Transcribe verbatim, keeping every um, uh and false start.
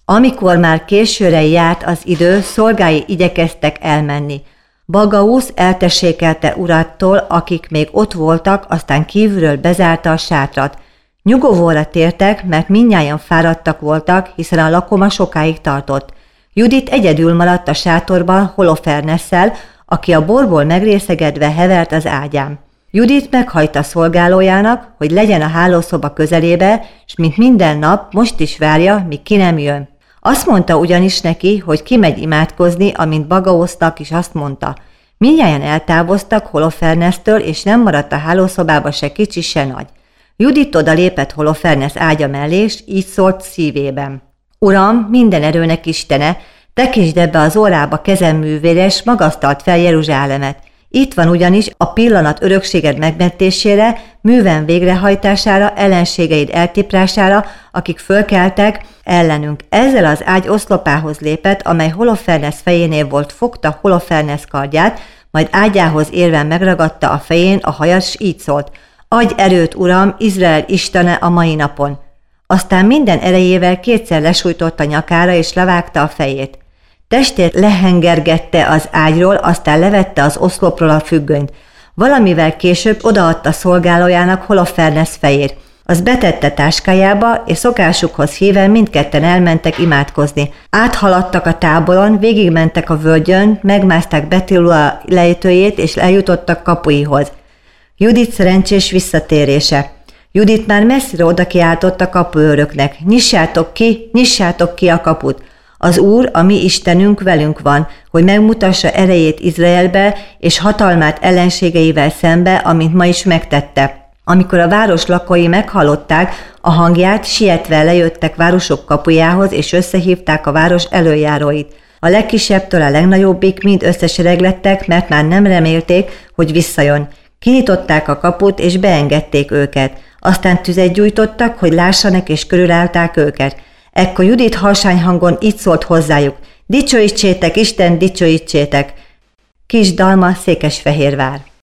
Amikor már későre járt az idő, szolgái igyekeztek elmenni. Bagausz eltessékelte urattól, akik még ott voltak, aztán kívülről bezárta a sátrat. Nyugovóra tértek, mert mindnyájan fáradtak voltak, hiszen a lakoma sokáig tartott. Judit egyedül maradt a sátorban Holofernesszel, aki a borból megrészegedve hevert az ágyán. Judit meghajta szolgálójának, hogy legyen a hálószoba közelébe, s mint minden nap most is várja, míg ki nem jön. Azt mondta ugyanis neki, hogy kimegy imádkozni, amint Bagausznak is azt mondta. Mindnyájan eltávoztak Holofernesztől, és nem maradt a hálószobába se kicsi, se nagy. Judit oda lépett Holofernesz ágya mellé, és így szólt szívében. Uram, minden erőnek Istene, tekítsd ebbe az órába kezemművére, és magasztalt fel Jeruzsálemet. Itt van ugyanis a pillanat örökséged megmentésére, műven végrehajtására, ellenségeid eltiprására, akik fölkeltek ellenünk. Ezzel az ágy oszlopához lépett, amely Holofernesz fejénél volt, fogta Holofernesz kardját, majd ágyához érve megragadta a fején a hajat, s így szólt. Adj erőt, Uram, Izrael Istene a mai napon. Aztán minden erejével kétszer lesújtott a nyakára, és levágta a fejét. Testét lehengergette az ágyról, aztán levette az oszlopról a függönyt. Valamivel később odaadta szolgálójának Holofernesz fejét. Az betette táskájába, és szokásukhoz híven mindketten elmentek imádkozni. Áthaladtak a táboron, végigmentek a völgyön, megmászták Betilua lejtőjét, és eljutottak kapuihoz. Judit szerencsés visszatérése. Judit már messzire oda kiáltott a kapuőröknek. Nyissátok ki, nyissátok ki a kaput! Az Úr, a mi Istenünk velünk van, hogy megmutassa erejét Izraelbe és hatalmát ellenségeivel szembe, amint ma is megtette. Amikor a város lakói meghallották a hangját, sietve lejöttek városok kapujához, és összehívták a város előjáróit. A legkisebbtől a legnagyobbik mind összesereglettek, mert már nem remélték, hogy visszajön. Kinyitották a kaput, és beengedték őket. Aztán tüzet gyújtottak, hogy lássanak, és körülállták őket. Ekkor Judit harsány hangon így szólt hozzájuk. Dicsőítsétek, Isten, dicsőítsétek! Kis Dalma, Székesfehérvár.